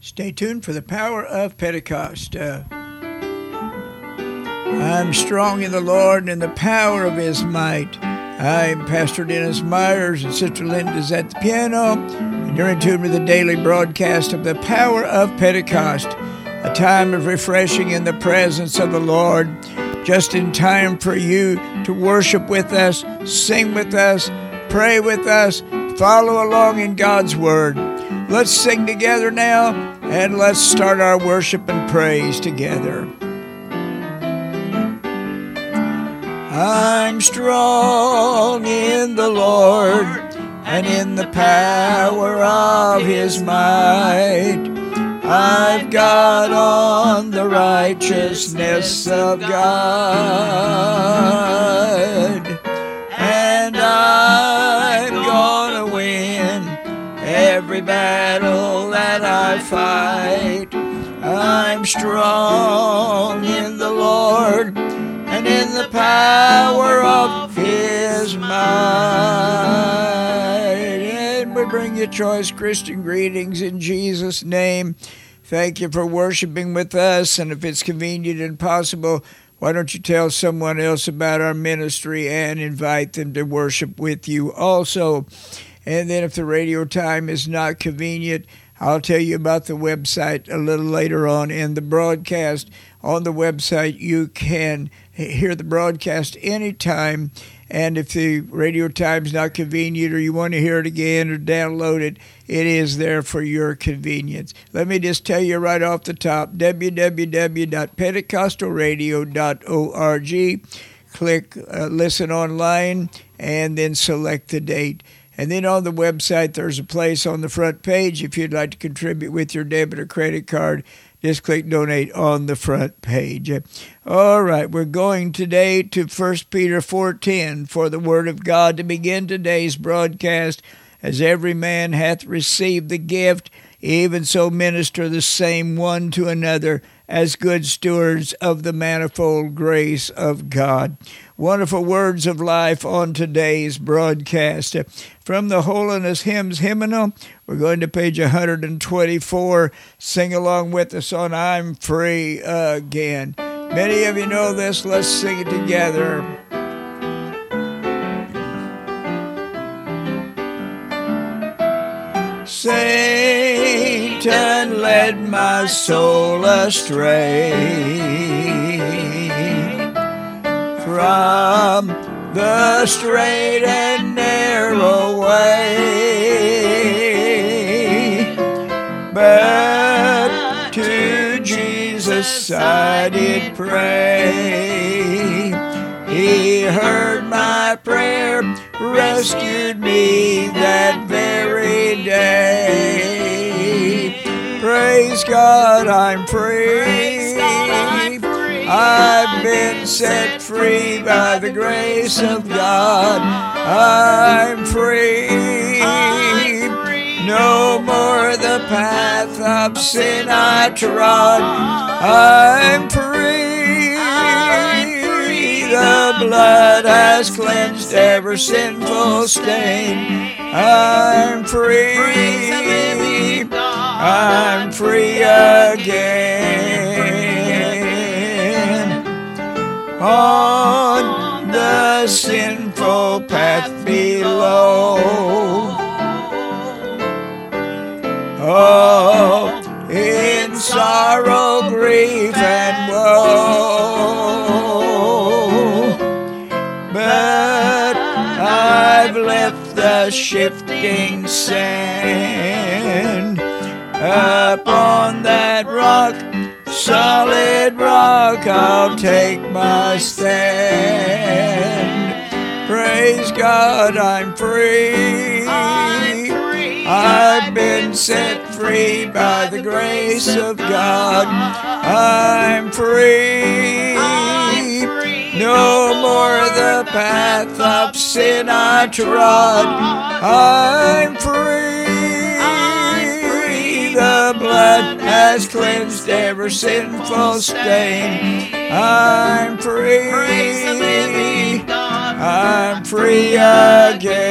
Stay tuned for the power of Pentecost. I'm strong in the Lord and in the power of His might. I'm Pastor Dennis Myers, and Sister Linda's at the piano, and you're in tune with the daily broadcast of the power of Pentecost, a time of refreshing in the presence of the Lord, just in time for you to worship with us, sing with us, pray with us, follow along in God's Word. Let's sing together now, and let's start our worship and praise together. I'm strong in the Lord and in the power of His might. I've got on the righteousness of God, and I'm gonna win every battle that I fight. I'm strong in the Lord and in the power of His might. And we bring you choice Christian greetings in Jesus' name. Thank you for worshiping with us, and if it's convenient and possible, why don't you tell someone else about our ministry and invite them to worship with you also. And then if the radio time is not convenient, I'll tell you about the website a little later on in the broadcast. On the website, you can hear the broadcast anytime, and if the radio time's not convenient or you want to hear it again or download it, it is there for your convenience. Let me just tell you right off the top, www.pentecostalradio.org. Click Listen Online, and then select the date. And then on the website, there's a place on the front page. If you'd like to contribute with your debit or credit card, just click Donate on the front page. All right, we're going today to 1 Peter 4:10 for the Word of God to begin today's broadcast. As every man hath received the gift, even so minister the same one to another as good stewards of the manifold grace of God. Wonderful words of life on today's broadcast. From the Holiness Hymns Hymnal, we're going to page 124. Sing along with us on I'm Free Again. Many of you know this. Let's sing it together. Satan led my soul astray from the straight and narrow way, but to Jesus I did pray. He heard my prayer, rescued me that very day. Praise God, I'm free. I've been set free by the grace of God. I'm free. No more the path of sin I trod. I'm free. The blood has cleansed every sinful stain. I'm free. I'm free again. On the sinful path below, oh, in sorrow, grief, and woe, but I've left the shifting sand upon that rock, solid rock, I'll take my stand. Praise God, I'm free. I've been set free by the grace of God. I'm free. No more the path of sin I trod. I'm free. The blood has cleansed every sinful stain. I'm free. I'm free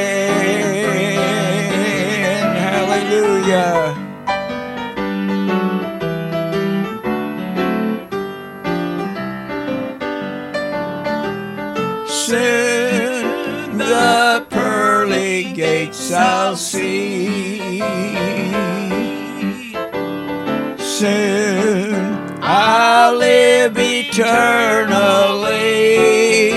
again. Hallelujah. I'll see. Soon I'll live eternally.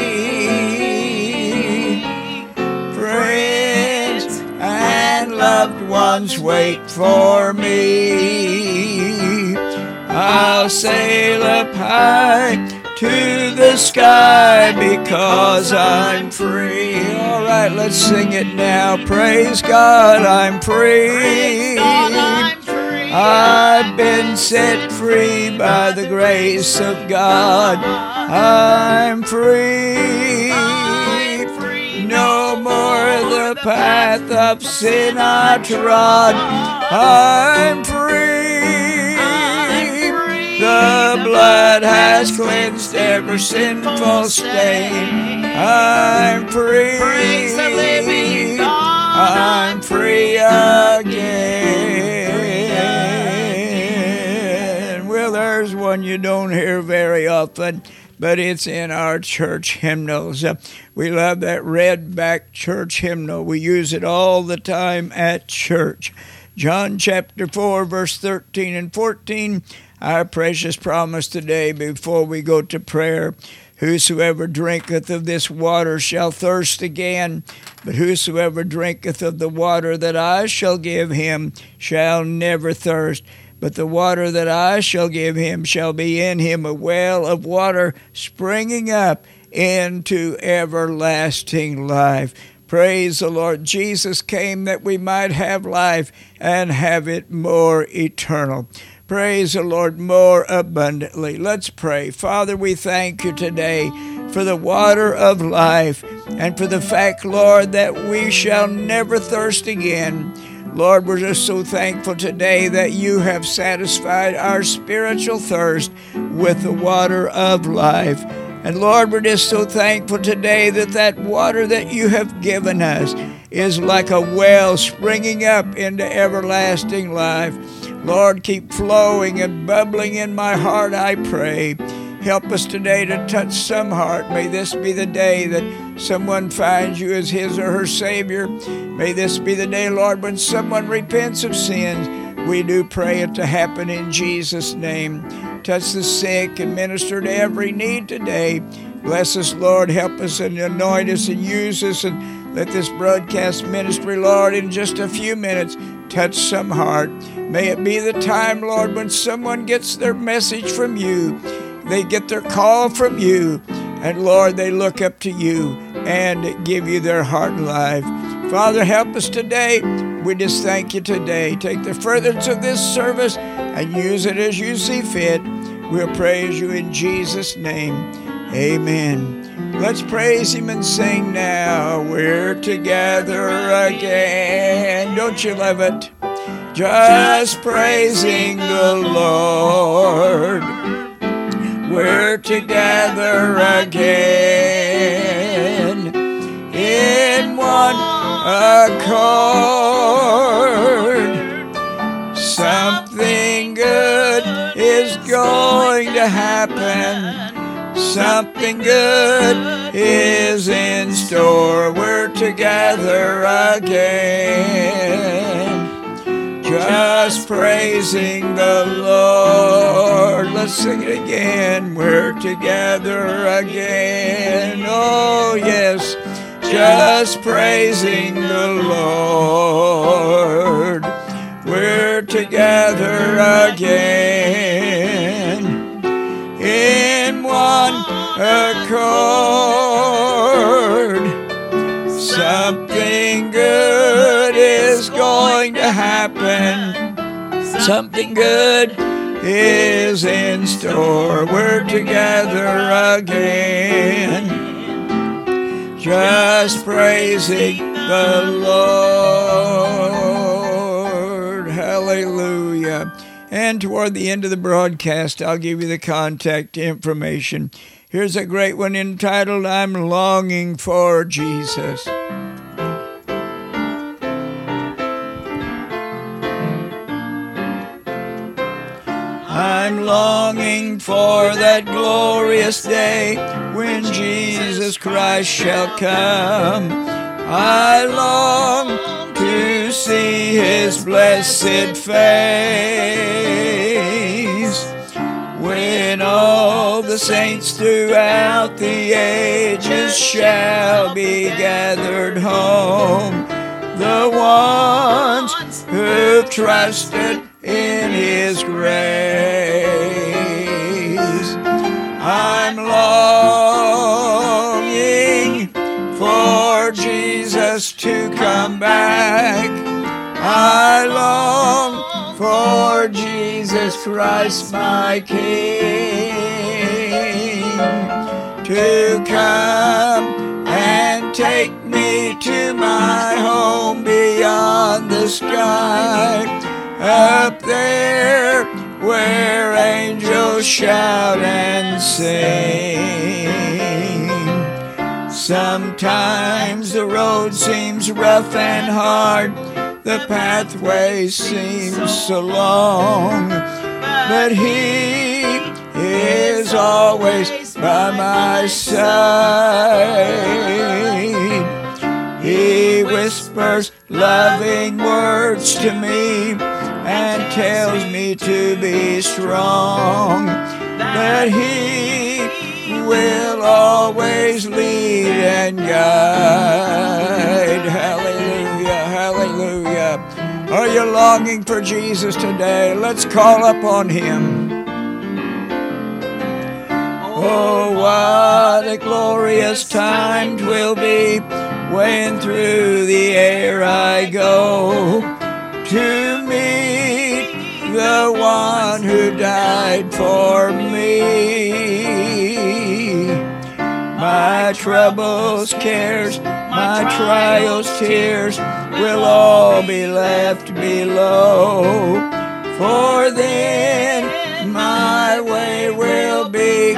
Friends and loved ones wait for me. I'll sail up high to the sky because I'm free. All right, let's sing it now. Praise God, I'm free. I've been set free by the grace of God. I'm free. No more the path of sin I trod. I'm free. The blood has cleansed every sinful stain. I'm free. Praise the living God. I'm free again. Well, there's one you don't hear very often, but it's in our church hymnals. We love that red back church hymnal. We use it all the time at church. John chapter 4, verse 13 and 14, our precious promise today before we go to prayer. Whosoever drinketh of this water shall thirst again, but whosoever drinketh of the water that I shall give him shall never thirst. But the water that I shall give him shall be in him a well of water springing up into everlasting life. Praise the Lord. Jesus came that we might have life and have it more eternal. Praise the Lord more abundantly. Let's pray. Father, we thank you today for the water of life and for the fact, Lord, that we shall never thirst again. Lord, we're just so thankful today that you have satisfied our spiritual thirst with the water of life. And Lord, we're just so thankful today that that water that you have given us is like a well springing up into everlasting life. Lord, keep flowing and bubbling in my heart, I pray. Help us today to touch some heart. May this be the day that someone finds you as his or her Savior. May this be the day, Lord, when someone repents of sins. We do pray it to happen in Jesus' name. Touch the sick and minister to every need today. Bless us, Lord. Help us and anoint us and use us. And let this broadcast ministry, Lord, in just a few minutes, touch some heart. May it be the time, Lord, when someone gets their message from you. They get their call from you. And, Lord, they look up to you and give you their heart and life. Father, help us today. We just thank you today. Take the furtherance of this service and use it as you see fit. We'll praise you in Jesus' name. Amen. Let's praise him and sing now. We're together again. Don't you love it? Just praising the Lord. We're together again in one accord. Something good is going to happen. Something good is in store. We're together again. Just praising the Lord. Let's sing it again. We're together again. Oh, yes. Just praising the Lord. We're together again in one accord. Something good is going to happen. Something good is in store. We're together again. Just praising the Lord. Hallelujah. And toward the end of the broadcast, I'll give you the contact information. Here's a great one entitled, I'm Longing for Jesus. I'm longing for that glorious day when Jesus Christ shall come. I long to see his blessed face. When all the saints throughout the ages shall be gathered home, the ones who've trusted in his grace. I'm longing for Jesus to come back. I long for Jesus Christ my King to come and take me to my home beyond the sky, up there where angels shout and sing. Sometimes the road seems rough and hard, the pathway seems so long, but he is always by my side. He whispers loving words to me and tells me to be strong, but he will always lead and guide. Hallelujah, hallelujah. Are you longing for Jesus today? Let's call upon him. Oh, what a glorious time 'twill be when through the air I go to meet the one who died for me. My troubles, cares, my trials, tears will all be left below, for then my way will be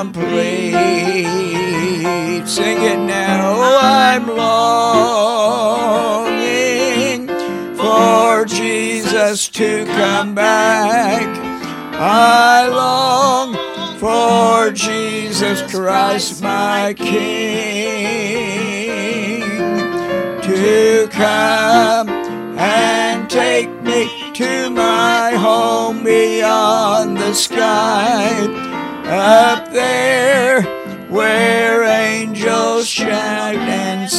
complete. Sing it now. Oh, I'm longing for Jesus to come back. I long for Jesus Christ my King to come and take me to my home beyond the sky, up there where angels shout and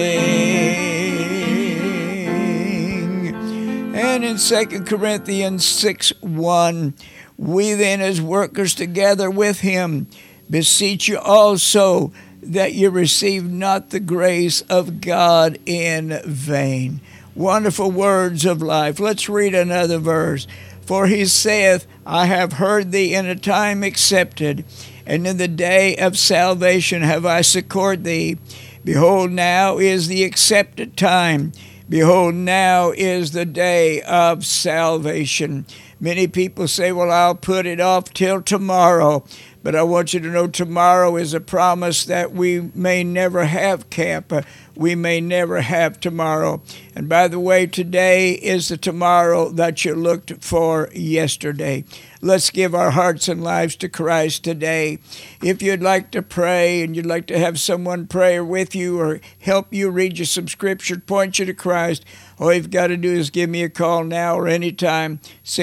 sing. And in 2 Corinthians 6:1, we then as workers together with him beseech you also that you receive not the grace of God in vain. Wonderful words of life. Let's read another verse. For he saith, I have heard thee in a time accepted, and in the day of salvation have I succored thee. Behold, now is the accepted time. Behold, now is the day of salvation. Many people say, well, I'll put it off till tomorrow. But I want you to know tomorrow is a promise that we may never have, Camp. We may never have tomorrow. And by the way, today is the tomorrow that you looked for yesterday. Let's give our hearts and lives to Christ today. If you'd like to pray and you'd like to have someone pray with you or help you read you some scripture, point you to Christ, all you've got to do is give me a call now or anytime,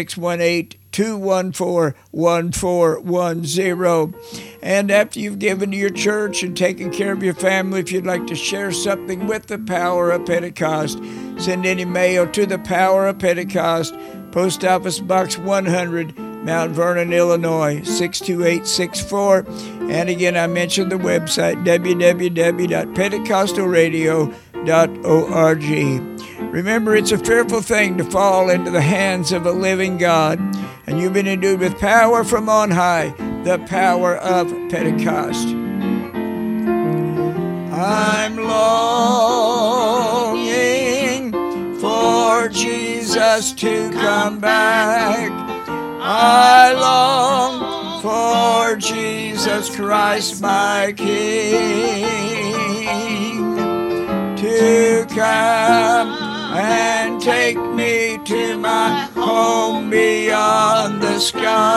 618-214-1410. And after you've given to your church and taken care of your family, if you'd like to share something with the Power of Pentecost, send any mail to the Power of Pentecost, Post Office Box 100, Mount Vernon, Illinois, 62864. And again, I mentioned the website, www.pentecostalradio.org. Remember, it's a fearful thing to fall into the hands of a living God, and you've been endued with power from on high, the power of Pentecost. I'm longing for Jesus to come back. I long for Jesus Christ my King to come and take me to my home beyond the sky.